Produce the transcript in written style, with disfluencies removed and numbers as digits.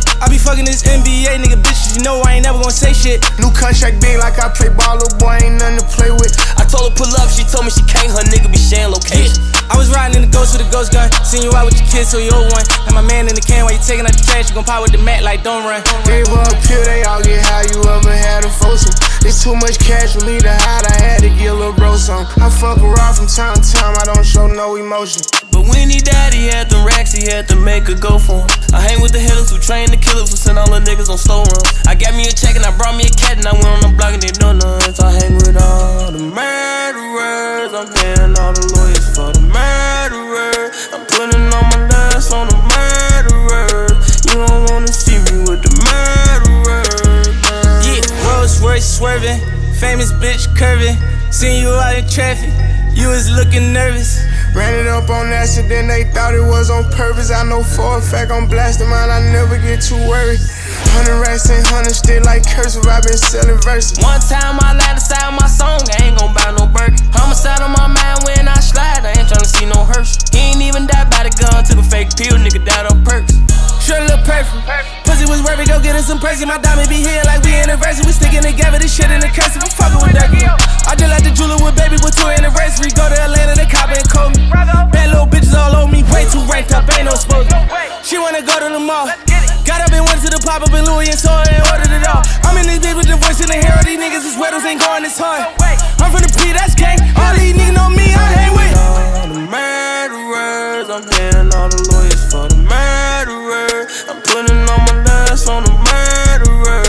I be fucking this NBA nigga bitches, you know I ain't never gonna say shit. New contract big like I play ball, little boy ain't nothing to play with. I told her pull up, she told me she can't, her nigga be sharing location. I was riding in the ghost with a ghost gun, seen you out with your kids, so you old one. Had my man in the can while you taking out the trash, you gon' pop with the mat like don't run. Gave her a pill, they all get high, you ever had a foursome? It's too much cash for me to hide, I had to get a little bro some. I fuck around from time to time, I don't show no emotion. But when he died, he had them racks, he had to make a go for him. I hang with the hitters who train the killers who send all the niggas on slow runs. I got me a check and I brought me a cat and I went on the block and they know nothing. So I hang with all the murderers, I'm paying all the lawyers for the murderers. I'm putting all my last on the murderers. You don't wanna see me with the murderers. Yeah, Rolls Royce swerving, famous bitch curving. Seen you out in traffic, you was looking nervous. Ran it up on accident, they thought it was on purpose. I know for a fact I'm blasting mine, I never get too worried. 100 racks and 100 still like cursive, I been selling verses. One time I lied aside on my song, I ain't gon' buy no Birkin. Homicide on my mind when I slide, I ain't tryna see no hearse. He ain't even died by the gun, took a fake pill, nigga died on perks. Sure look perfect. Pussy was worth it, go get us some Percy. My diamond be here like we anniversary. We sticking together, this shit in the cursive. I'm fucking with that girl. I just like the jeweler with baby with 2 anniversary. Go to Atlanta, they cop and call me. Bad little bitches all on me, way too ranked up, ain't no smoke. She wanna go to the mall. Got up and went to the pop up in Louis and saw it and ordered it all. I'm in this bitch with the voice in the hair. All these niggas is weddles ain't going this hard. I'm from the P, that's gang. All these niggas know me, I hang with all the murderers, I'm paying all the lawyers for the murderers. I'm putting all my last on the murderers.